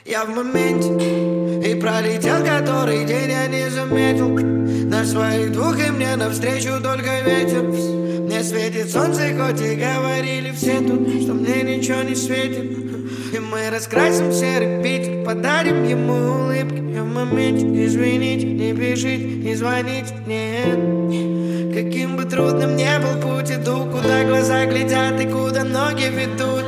Я в моменте, и пролетел который день, я не заметил. На своих двух и мне навстречу только ветер. Мне светит солнце, хоть и говорили все тут, что мне ничего не светит. И мы раскрасим серый Питер, подарим ему улыбки. Я в моменте, извините, не пишите, не звоните, нет. Каким бы трудным ни был путь, иду, куда глаза глядят и куда ноги ведут.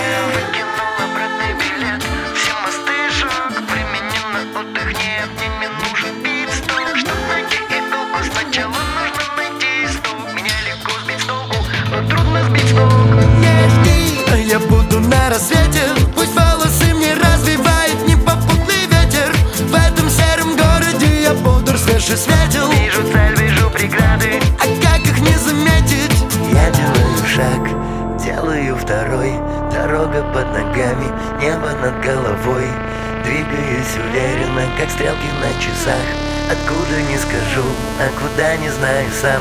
Я буду на рассвете, пусть волосы мне развивает непопутный ветер. В этом сером городе я бодр, свеж и светил. Вижу цель, вижу преграды, а как их не заметить? Я делаю шаг, делаю второй. Дорога под ногами, небо над головой. Двигаюсь уверенно, как стрелки на часах. Откуда не скажу, а куда не знаю сам.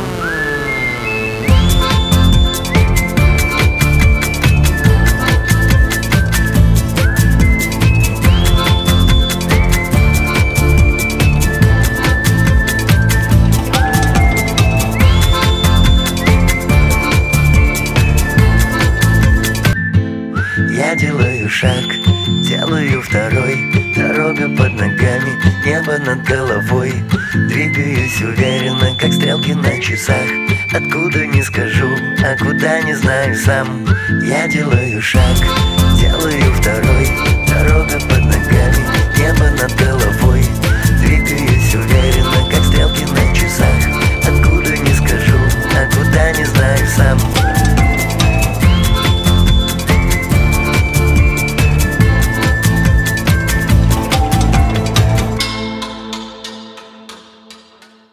Я делаю шаг, делаю второй. Дорога под ногами, небо над головой. Двигаюсь уверенно, как стрелки на часах. Откуда не скажу, а куда не знаю сам. Я делаю шаг, делаю второй.